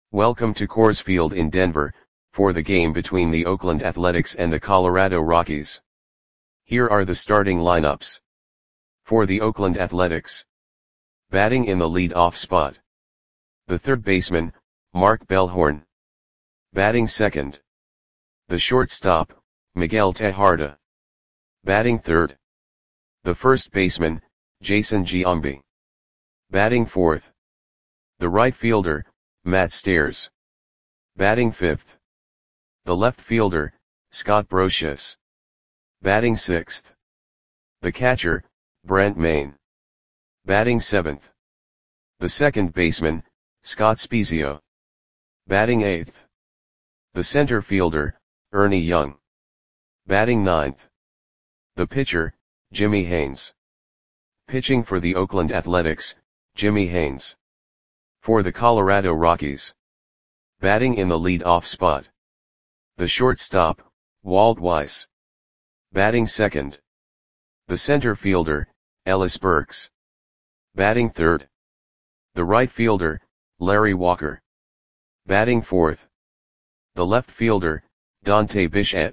Welcome to Coors Field in Denver, for the game between the Oakland Athletics and the Colorado Rockies. Here are the starting lineups. For the Oakland Athletics. Batting in the lead-off spot. The third baseman, Mark Bellhorn. Batting second. The shortstop, Miguel Tejada. Batting third. The first baseman, Jason Giambi. Batting fourth. The right fielder, Matt Stairs. Batting fifth. The left fielder, Scott Brosius. Batting sixth. The catcher, Brent Mayne. Batting seventh. The second baseman, Scott Spiezio. Batting eighth. The center fielder, Ernie Young. Batting ninth. The pitcher, Jimmy Haynes. Pitching for the Oakland Athletics, Jimmy Haynes. For the Colorado Rockies. Batting in the lead-off spot. The shortstop, Walt Weiss. Batting second. The center fielder, Ellis Burks. Batting third. The right fielder, Larry Walker. Batting fourth. The left fielder, Dante Bichette.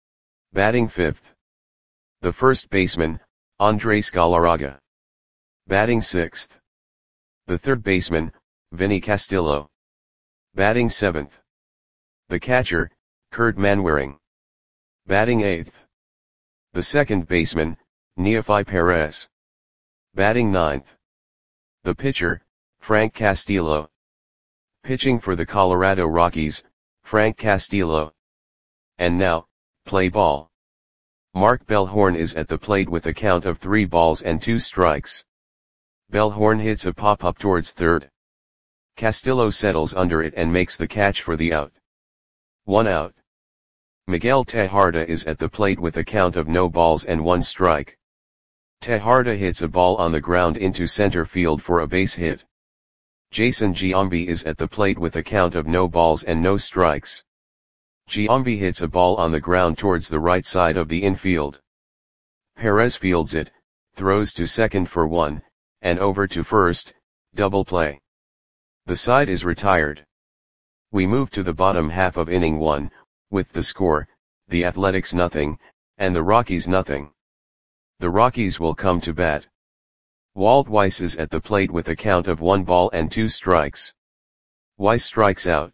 Batting fifth. The first baseman, Andres Galarraga. Batting sixth. The third baseman, Vinny Castillo. Batting seventh. The catcher, Kurt Manwaring. Batting eighth. The second baseman, Neofi Perez. Batting ninth. The pitcher, Frank Castillo. Pitching for the Colorado Rockies, Frank Castillo. And now, play ball. Mark Bellhorn is at the plate with a count of 3 balls and 2 strikes. Bellhorn hits a pop-up towards third. Castillo settles under it and makes the catch for the out. 1 out. Miguel Tejada is at the plate with a count of no balls and 1 strike. Tejada hits a ball on the ground into center field for a base hit. Jason Giambi is at the plate with a count of no balls and no strikes. Giambi hits a ball on the ground towards the right side of the infield. Perez fields it, throws to second for 1, and over to first, double play. The side is retired. We move to the bottom half of inning 1, with the score, the Athletics nothing, and the Rockies nothing. The Rockies will come to bat. Walt Weiss is at the plate with a count of 1 ball and 2 strikes. Weiss strikes out.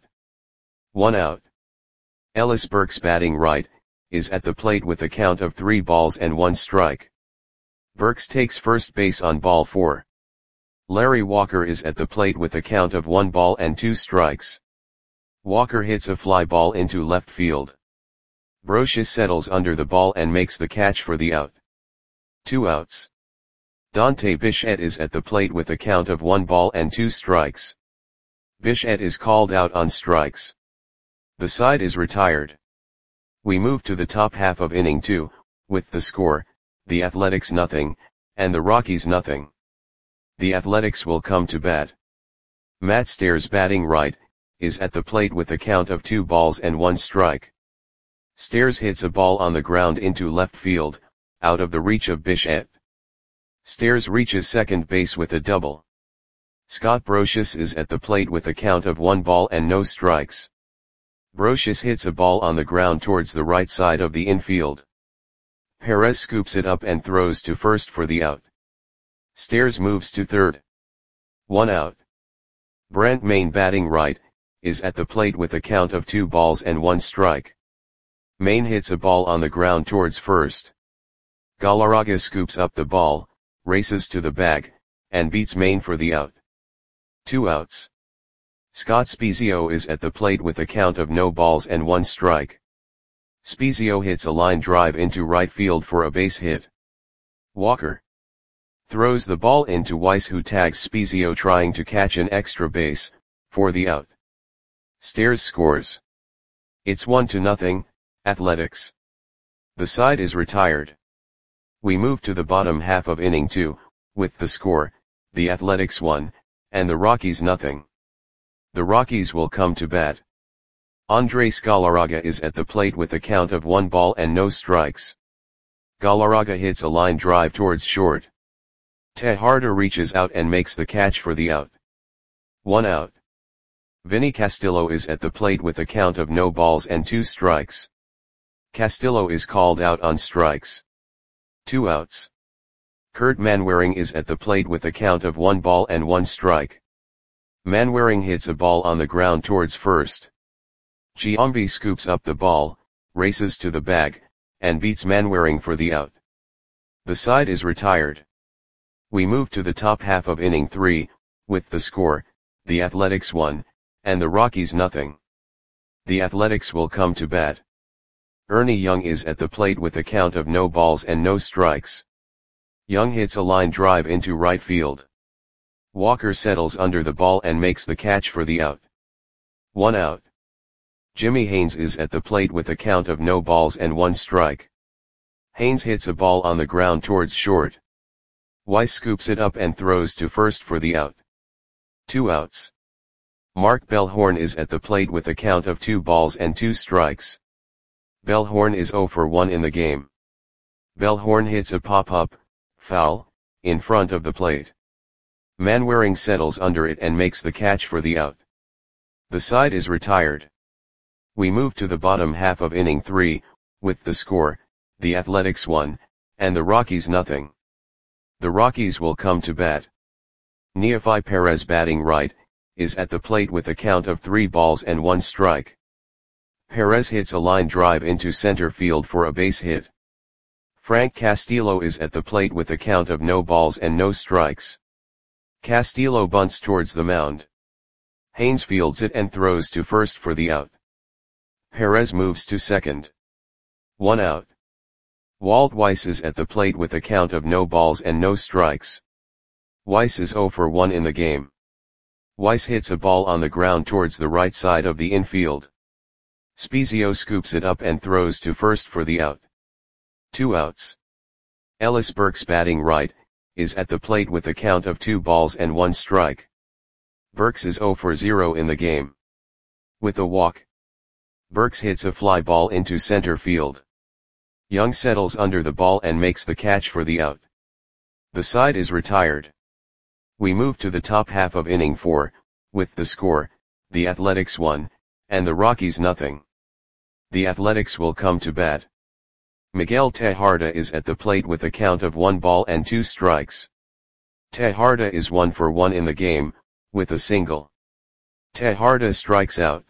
1 out. Ellis Burks batting right, is at the plate with a count of 3 balls and 1 strike. Burks takes first base on ball 4. Larry Walker is at the plate with a count of 1 ball and 2 strikes. Walker hits a fly ball into left field. Brosius settles under the ball and makes the catch for the out. 2 outs. Dante Bichette is at the plate with a count of 1 ball and 2 strikes. Bichette is called out on strikes. The side is retired. We move to the top half of inning 2, with the score, the Athletics nothing, and the Rockies nothing. The Athletics will come to bat. Matt Stairs batting right, is at the plate with a count of 2 balls and 1 strike. Stairs hits a ball on the ground into left field, out of the reach of Bichette. Stairs reaches second base with a double. Scott Brosius is at the plate with a count of 1 ball and no strikes. Brosius hits a ball on the ground towards the right side of the infield. Perez scoops it up and throws to first for the out. Stairs moves to third. 1 out. Brent Mayne batting right, is at the plate with a count of 2 balls and 1 strike. Mayne hits a ball on the ground towards first. Galarraga scoops up the ball, races to the bag, and beats Mayne for the out. 2 outs. Scott Spiezio is at the plate with a count of no balls and 1 strike. Spiezio hits a line drive into right field for a base hit. Walker throws the ball into Weiss, who tags Spiezio trying to catch an extra base, for the out. Stairs scores. It's 1-0, Athletics. The side is retired. We move to the bottom half of inning 2, with the score, the Athletics 1, and the Rockies nothing. The Rockies will come to bat. Andres Galarraga is at the plate with a count of 1 ball and no strikes. Galarraga hits a line drive towards short. Tejada reaches out and makes the catch for the out. 1 out. Vinny Castillo is at the plate with a count of no balls and 2 strikes. Castillo is called out on strikes. 2 outs. Kurt Manwaring is at the plate with a count of 1 ball and 1 strike. Manwaring hits a ball on the ground towards first. Giambi scoops up the ball, races to the bag, and beats Manwaring for the out. The side is retired. We move to the top half of inning 3, with the score, the Athletics 1, and the Rockies nothing. The Athletics will come to bat. Ernie Young is at the plate with a count of no balls and no strikes. Young hits a line drive into right field. Walker settles under the ball and makes the catch for the out. 1 out. Jimmy Haynes is at the plate with a count of no balls and 1 strike. Haynes hits a ball on the ground towards short. Weiss scoops it up and throws to first for the out. 2 outs. Mark Bellhorn is at the plate with a count of 2 balls and 2 strikes. Bellhorn is 0 for 1 in the game. Bellhorn hits a pop-up, foul, in front of the plate. Manwaring settles under it and makes the catch for the out. The side is retired. We move to the bottom half of inning 3, with the score, the Athletics 1, and the Rockies nothing. The Rockies will come to bat. Neefi Perez batting right, is at the plate with a count of 3 balls and 1 strike. Perez hits a line drive into center field for a base hit. Frank Castillo is at the plate with a count of no balls and no strikes. Castillo bunts towards the mound. Haynes fields it and throws to first for the out. Perez moves to second. 1 out. Walt Weiss is at the plate with a count of no balls and no strikes. Weiss is 0 for 1 in the game. Weiss hits a ball on the ground towards the right side of the infield. Spezio scoops it up and throws to first for the out. 2 outs. Ellis Burks batting right, is at the plate with a count of 2 balls and 1 strike. Burks is 0 for 0 in the game. With a walk, Burks hits a fly ball into center field. Young settles under the ball and makes the catch for the out. The side is retired. We move to the top half of inning 4, with the score, the Athletics 1, and the Rockies nothing. The Athletics will come to bat. Miguel Tejada is at the plate with a count of 1 ball and 2 strikes. Tejada is 1 for 1 in the game, with a single. Tejada strikes out.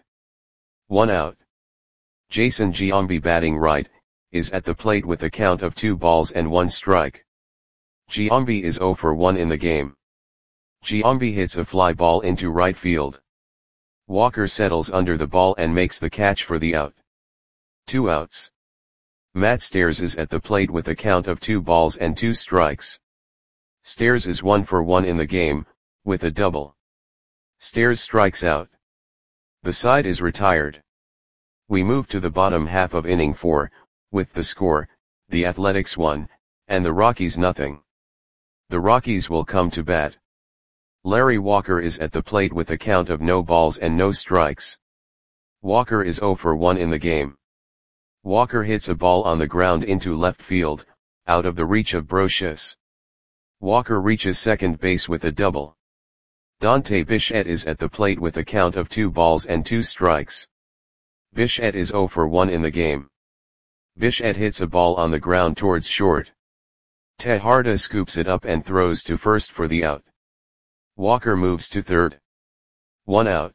1 out. Jason Giambi batting right, is at the plate with a count of 2 balls and 1 strike. Giambi is 0 for 1 in the game. Giambi hits a fly ball into right field. Walker settles under the ball and makes the catch for the out. 2 outs. Matt Stairs is at the plate with a count of 2 balls and 2 strikes. Stairs is 1 for 1 in the game, with a double. Stairs strikes out. The side is retired. We move to the bottom half of inning 4, with the score, the Athletics 1, and the Rockies nothing. The Rockies will come to bat. Larry Walker is at the plate with a count of no balls and no strikes. Walker is 0 for 1 in the game. Walker hits a ball on the ground into left field, out of the reach of Brocious. Walker reaches second base with a double. Dante Bichette is at the plate with a count of 2 balls and 2 strikes. Bichette is 0 for 1 in the game. Bichette hits a ball on the ground towards short. Tejada scoops it up and throws to first for the out. Walker moves to third. 1 out.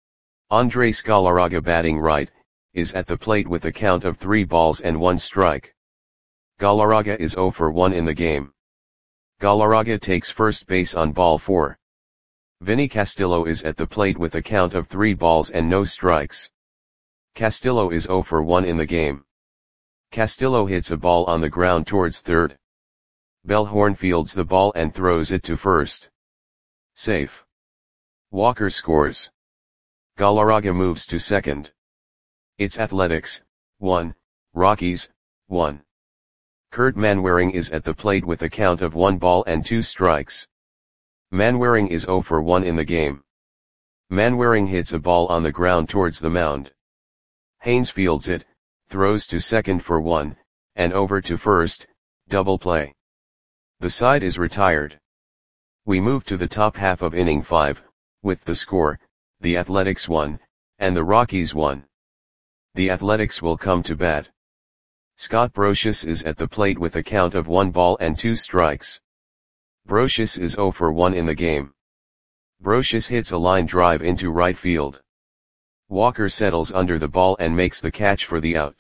Andres Galarraga batting right, is at the plate with a count of 3 balls and 1 strike. Galarraga is 0 for 1 in the game. Galarraga takes first base on ball 4. Vinny Castillo is at the plate with a count of 3 balls and no strikes. Castillo is 0 for 1 in the game. Castillo hits a ball on the ground towards third. Bellhorn fields the ball and throws it to first. Safe. Walker scores. Galarraga moves to second. It's Athletics, 1, Rockies, 1. Kurt Manwaring is at the plate with a count of 1 ball and 2 strikes. Manwaring is 0 for 1 in the game. Manwaring hits a ball on the ground towards the mound. Haynes fields it, throws to second for 1, and over to first, double play. The side is retired. We move to the top half of inning 5, with the score, the Athletics won, and the Rockies won. The Athletics will come to bat. Scott Brosius is at the plate with a count of 1 ball and 2 strikes. Brosius is 0 for 1 in the game. Brosius hits a line drive into right field. Walker settles under the ball and makes the catch for the out.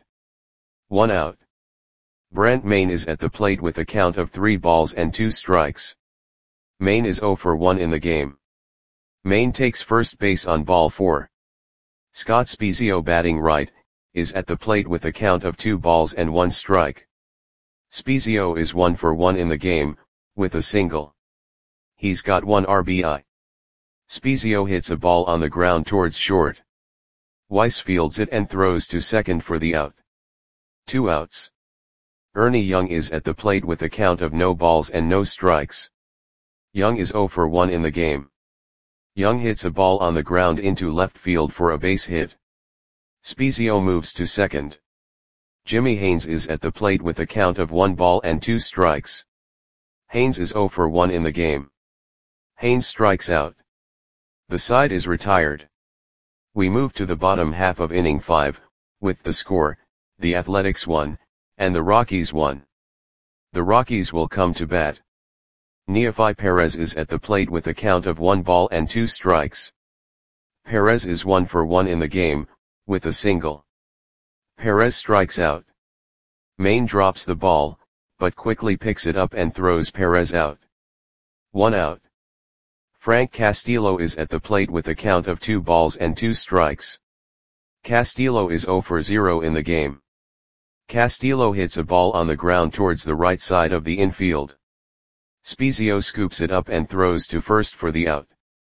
1 out. Brent Mayne is at the plate with a count of 3 balls and 2 strikes. Mayne is 0 for 1 in the game. Mayne takes first base on ball 4. Scott Spiezio, batting right, is at the plate with a count of 2 balls and 1 strike. Spiezio is 1 for 1 in the game, with a single. He's got 1 RBI. Spiezio hits a ball on the ground towards short. Weiss fields it and throws to second for the out. 2 outs. Ernie Young is at the plate with a count of no balls and no strikes. Young is 0 for 1 in the game. Young hits a ball on the ground into left field for a base hit. Spiezio moves to second. Jimmy Haynes is at the plate with a count of 1 ball and 2 strikes. Haynes is 0 for 1 in the game. Haynes strikes out. The side is retired. We move to the bottom half of inning 5, with the score, the Athletics won, and the Rockies won. The Rockies will come to bat. Neofi Perez is at the plate with a count of 1 ball and 2 strikes. Perez is 1 for 1 in the game, with a single. Perez strikes out. Mayne drops the ball, but quickly picks it up and throws Perez out. 1 out. Frank Castillo is at the plate with a count of 2 balls and 2 strikes. Castillo is 0 for 0 in the game. Castillo hits a ball on the ground towards the right side of the infield. Spiezio scoops it up and throws to first for the out.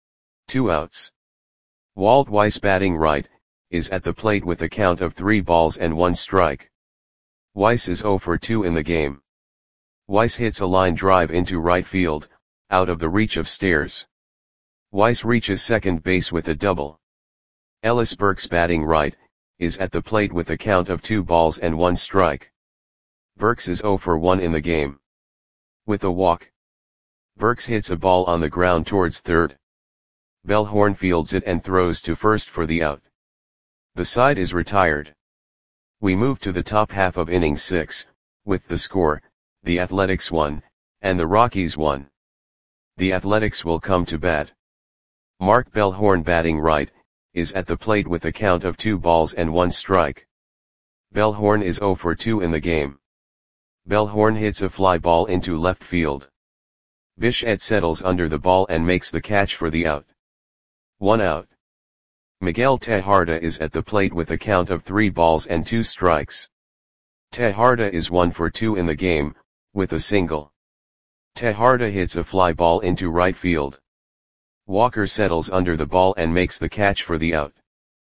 2 outs. Walt Weiss, batting right, is at the plate with a count of 3 balls and 1 strike. Weiss is 0 for 2 in the game. Weiss hits a line drive into right field, out of the reach of Stairs. Weiss reaches second base with a double. Ellis Burks, batting right, is at the plate with a count of 2 balls and 1 strike. Burks is 0 for 1 in the game. With a walk, Burks hits a ball on the ground towards third. Bellhorn fields it and throws to first for the out. The side is retired. We move to the top half of inning 6, with the score, the Athletics won, and the Rockies won. The Athletics will come to bat. Mark Bellhorn, batting right, is at the plate with a count of 2 balls and 1 strike. Bellhorn is 0 for 2 in the game. Bellhorn hits a fly ball into left field. Bichette settles under the ball and makes the catch for the out. 1 out. Miguel Tejada is at the plate with a count of 3 balls and 2 strikes. Tejada is 1 for 2 in the game, with a single. Tejada hits a fly ball into right field. Walker settles under the ball and makes the catch for the out.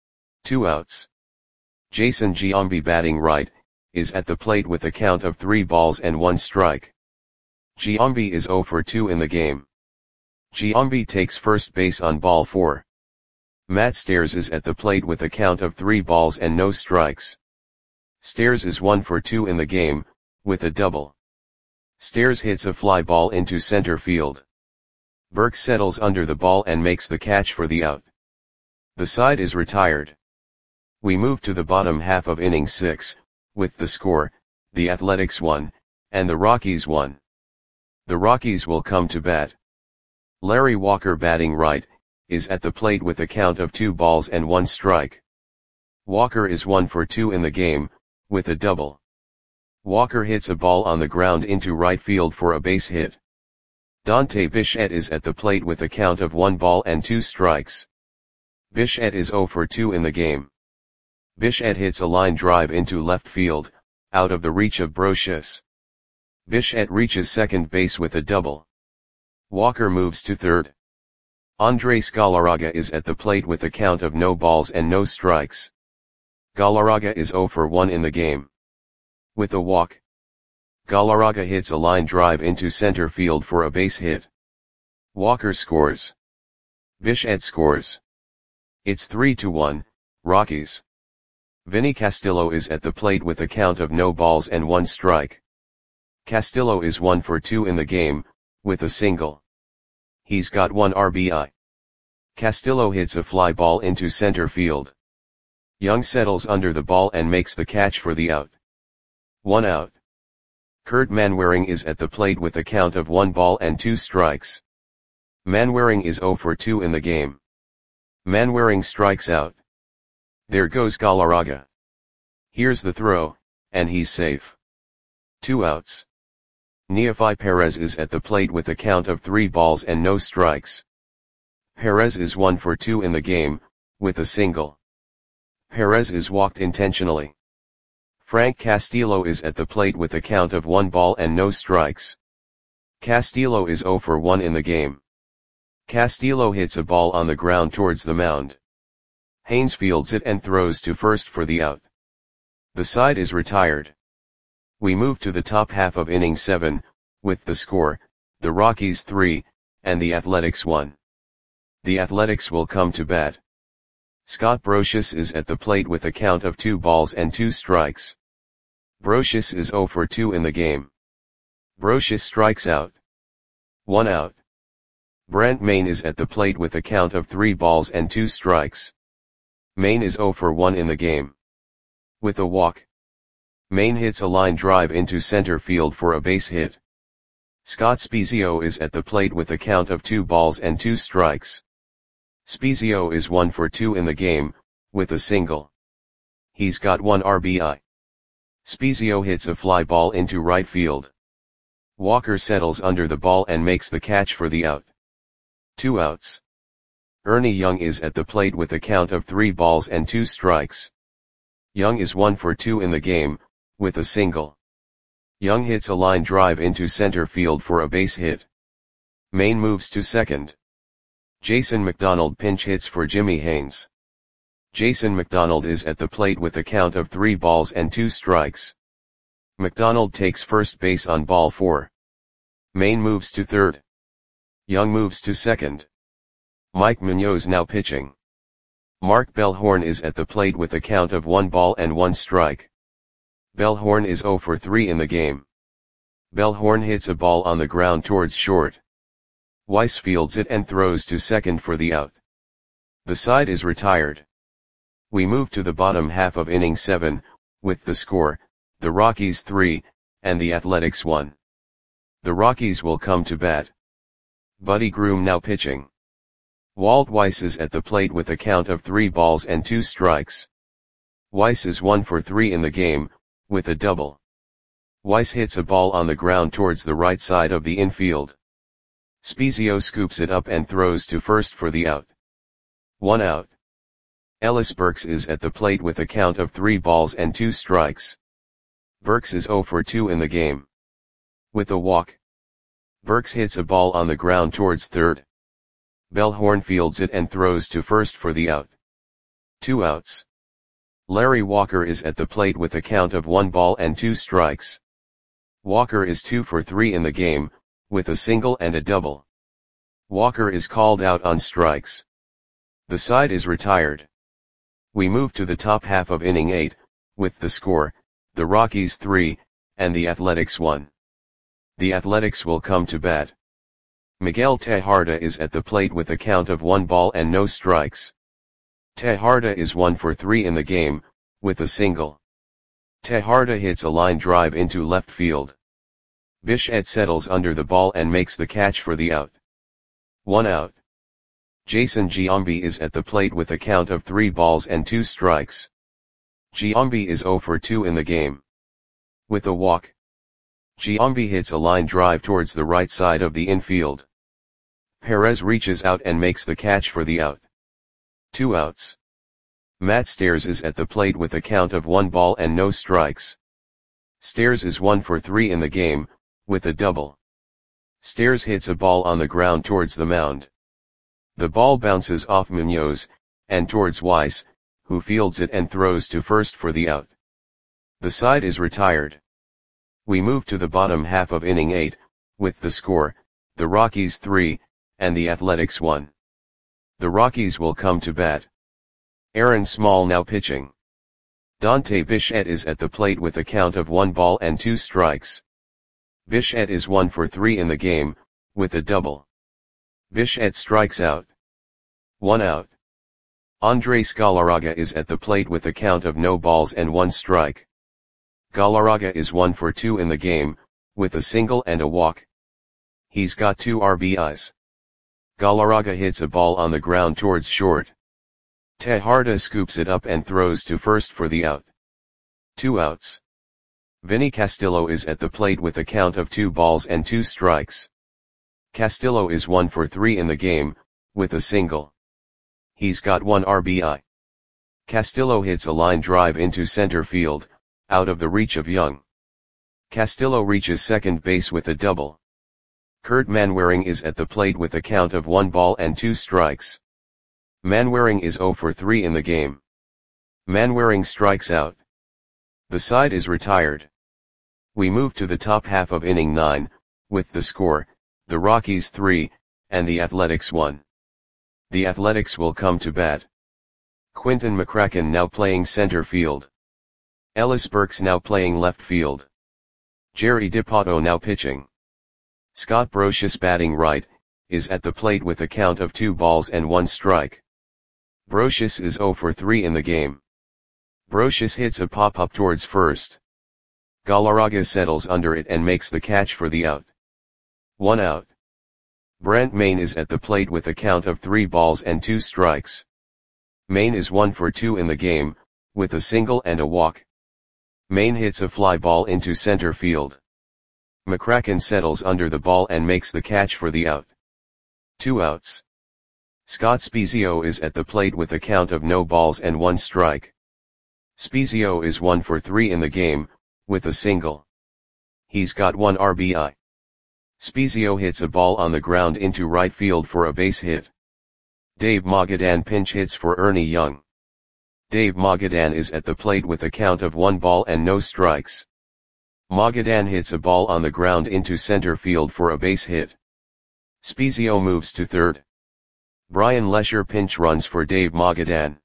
2 outs. Jason Giambi, batting right, is at the plate with a count of 3 balls and 1 strike. Giambi is 0 for 2 in the game. Giambi takes first base on ball 4. Matt Stairs is at the plate with a count of 3 balls and no strikes. Stairs is 1 for 2 in the game, with a double. Stairs hits a fly ball into center field. Burks settles under the ball and makes the catch for the out. The side is retired. We move to the bottom half of inning 6, with the score, the Athletics won, and the Rockies won. The Rockies will come to bat. Larry Walker, batting right, is at the plate with a count of 2 balls and 1 strike. Walker is 1 for 2 in the game, with a double. Walker hits a ball on the ground into right field for a base hit. Dante Bichette is at the plate with a count of 1 ball and 2 strikes. Bichette is 0 for 2 in the game. Bichette hits a line drive into left field, out of the reach of Brosius. Bichette reaches second base with a double. Walker moves to third. Andres Galarraga is at the plate with a count of no balls and no strikes. Galarraga is 0 for 1 in the game. With a walk, Galarraga hits a line drive into center field for a base hit. Walker scores. Bichette scores. It's 3-1, Rockies. Vinny Castillo is at the plate with a count of no balls and 1 strike. Castillo is 1 for 2 in the game, with a single. He's got 1 RBI. Castillo hits a fly ball into center field. Young settles under the ball and makes the catch for the out. 1 out. Kurt Manwaring is at the plate with a count of 1 ball and 2 strikes. Manwaring is 0 for 2 in the game. Manwaring strikes out. There goes Galarraga. Here's the throw, and he's safe. 2 outs. Neofi Perez is at the plate with a count of 3 balls and no strikes. Perez is 1 for 2 in the game, with a single. Perez is walked intentionally. Frank Castillo is at the plate with a count of 1 ball and no strikes. Castillo is 0 for 1 in the game. Castillo hits a ball on the ground towards the mound. Haynes fields it and throws to first for the out. The side is retired. We move to the top half of inning 7, with the score, the Rockies 3, and the Athletics 1. The Athletics will come to bat. Scott Brosius is at the plate with a count of 2 balls and 2 strikes. Brosius is 0 for 2 in the game. Brosius strikes out. 1 out. Brent Mayne is at the plate with a count of 3 balls and 2 strikes. Mayne is 0 for 1 in the game. With a walk, Mayne hits a line drive into center field for a base hit. Scott Spiezio is at the plate with a count of 2 balls and 2 strikes. Spiezio is 1 for 2 in the game, with a single. He's got 1 RBI. Spiezio hits a fly ball into right field. Walker settles under the ball and makes the catch for the out. 2 outs. Ernie Young is at the plate with a count of 3 balls and 2 strikes. Young is 1 for 2 in the game, with a single. Young hits a line drive into center field for a base hit. Mayne moves to second. Jason McDonald pinch hits for Jimmy Haynes. Jason McDonald is at the plate with a count of 3 balls and 2 strikes. McDonald takes first base on ball 4. Mayne moves to third. Young moves to second. Mike Munoz now pitching. Mark Bellhorn is at the plate with a count of 1 ball and 1 strike. Bellhorn is 0 for 3 in the game. Bellhorn hits a ball on the ground towards short. Weiss fields it and throws to second for the out. The side is retired. We move to the bottom half of inning 7, with the score, the Rockies 3, and the Athletics 1. The Rockies will come to bat. Buddy Groom now pitching. Walt Weiss is at the plate with a count of 3 balls and 2 strikes. Weiss is 1 for 3 in the game, with a double. Weiss hits a ball on the ground towards the right side of the infield. Spiezio scoops it up and throws to first for the out. 1 out. Ellis Burks is at the plate with a count of 3 balls and 2 strikes. Burks is 0 for 2 in the game. With a walk, Burks hits a ball on the ground towards third. Bellhorn fields it and throws to first for the out. 2 outs. Larry Walker is at the plate with a count of 1 ball and 2 strikes. Walker is 2 for 3 in the game, with a single and a double. Walker is called out on strikes. The side is retired. We move to the top half of inning 8, with the score, the Rockies 3, and the Athletics 1. The Athletics will come to bat. Miguel Tejada is at the plate with a count of 1 ball and no strikes. Tejada is 1 for 3 in the game, with a single. Tejada hits a line drive into left field. Bichette settles under the ball and makes the catch for the out. 1 out. Jason Giambi is at the plate with a count of 3 balls and 2 strikes. Giambi is 0 for 2 in the game. With a walk, Giambi hits a line drive towards the right side of the infield. Perez reaches out and makes the catch for the out. 2 outs. Matt Stairs is at the plate with a count of 1 ball and no strikes. Stairs is 1 for 3 in the game, with a double. Stairs hits a ball on the ground towards the mound. The ball bounces off Munoz, and towards Weiss, who fields it and throws to first for the out. The side is retired. We move to the bottom half of inning 8, with the score, the Rockies 3, and the Athletics 1. The Rockies will come to bat. Aaron Small now pitching. Dante Bichette is at the plate with a count of 1 ball and 2 strikes. Bichette is 1 for 3 in the game, with a double. Bichette strikes out. 1 out. Andres Galarraga is at the plate with a count of no balls and 1 strike. Galarraga is 1 for 2 in the game, with a single and a walk. He's got 2 RBIs. Galarraga hits a ball on the ground towards short. Tejada scoops it up and throws to first for the out. 2 outs. Vinny Castillo is at the plate with a count of 2 balls and 2 strikes. Castillo is 1 for 3 in the game, with a single. He's got 1 RBI. Castillo hits a line drive into center field, out of the reach of Young. Castillo reaches second base with a double. Kurt Manwaring is at the plate with a count of 1 ball and 2 strikes. Manwaring is 0 for 3 in the game. Manwaring strikes out. The side is retired. We move to the top half of inning 9, with the score, the Rockies 3, and the Athletics 1. The Athletics will come to bat. Quinton McCracken now playing center field. Ellis Burks now playing left field. Jerry Dipoto now pitching. Scott Brosius batting right, is at the plate with a count of 2 balls and 1 strike. Brosius is 0 for 3 in the game. Brosius hits a pop-up towards first. Galarraga settles under it and makes the catch for the out. 1 out. Brent Mayne is at the plate with a count of 3 balls and 2 strikes. Mayne is 1 for 2 in the game, with a single and a walk. Mayne hits a fly ball into center field. McCracken settles under the ball and makes the catch for the out. 2 outs. Scott Spiezio is at the plate with a count of no balls and 1 strike. Spiezio is 1 for 3 in the game, with a single. He's got 1 RBI. Spiezio hits a ball on the ground into right field for a base hit. Dave Magadan pinch hits for Ernie Young. Dave Magadan is at the plate with a count of 1 ball and no strikes. Magadan hits a ball on the ground into center field for a base hit. Spiezio moves to third. Brian Lesher pinch runs for Dave Magadan.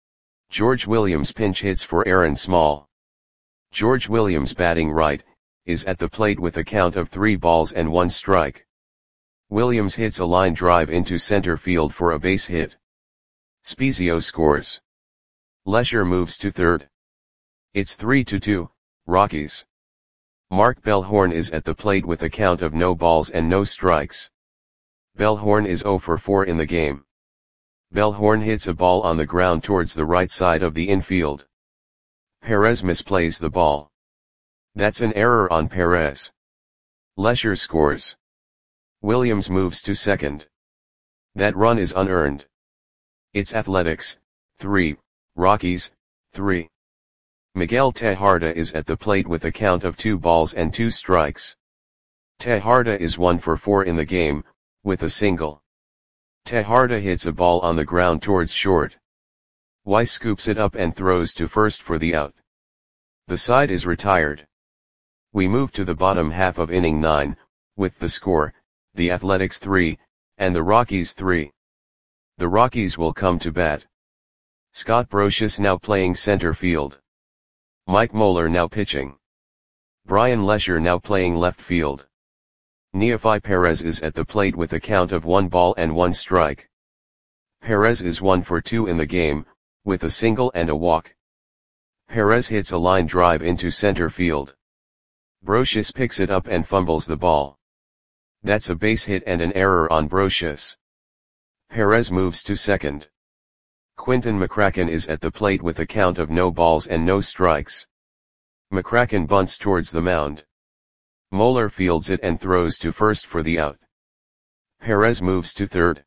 George Williams pinch hits for Aaron Small. George Williams batting right, is at the plate with a count of 3 balls and 1 strike. Williams hits a line drive into center field for a base hit. Spiezio scores. Lesher moves to third. It's 3-2, Rockies. Mark Bellhorn is at the plate with a count of no balls and no strikes. Bellhorn is 0 for 4 in the game. Bellhorn hits a ball on the ground towards the right side of the infield. Perez misplays the ball. That's an error on Perez. Lesher scores. Williams moves to second. That run is unearned. It's Athletics 3, Rockies 3. Miguel Tejada is at the plate with a count of 2 balls and 2 strikes. Tejada is 1 for 4 in the game, with a single. Tejada hits a ball on the ground towards short. Weiss scoops it up and throws to first for the out. The side is retired. We move to the bottom half of inning 9, with the score, the Athletics 3, and the Rockies 3. The Rockies will come to bat. Scott Brosius now playing center field. Mike Moeller now pitching. Brian Lesher now playing left field. Neofi Perez is at the plate with a count of 1 ball and 1 strike. Perez is 1 for 2 in the game, with a single and a walk. Perez hits a line drive into center field. Brosius picks it up and fumbles the ball. That's a base hit and an error on Brosius. Perez moves to second. Quinton McCracken is at the plate with a count of no balls and no strikes. McCracken bunts towards the mound. Moeller fields it and throws to first for the out. Perez moves to third.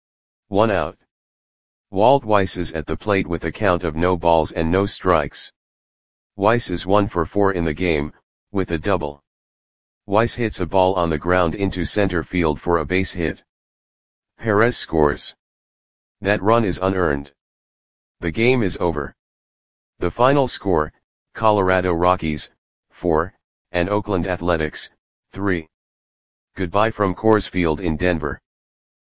1 out. Walt Weiss is at the plate with a count of no balls and no strikes. Weiss is 1 for 4 in the game, with a double. Weiss hits a ball on the ground into center field for a base hit. Perez scores. That run is unearned. The game is over. The final score, Colorado Rockies 4, and Oakland Athletics 3. Goodbye from Coors Field in Denver.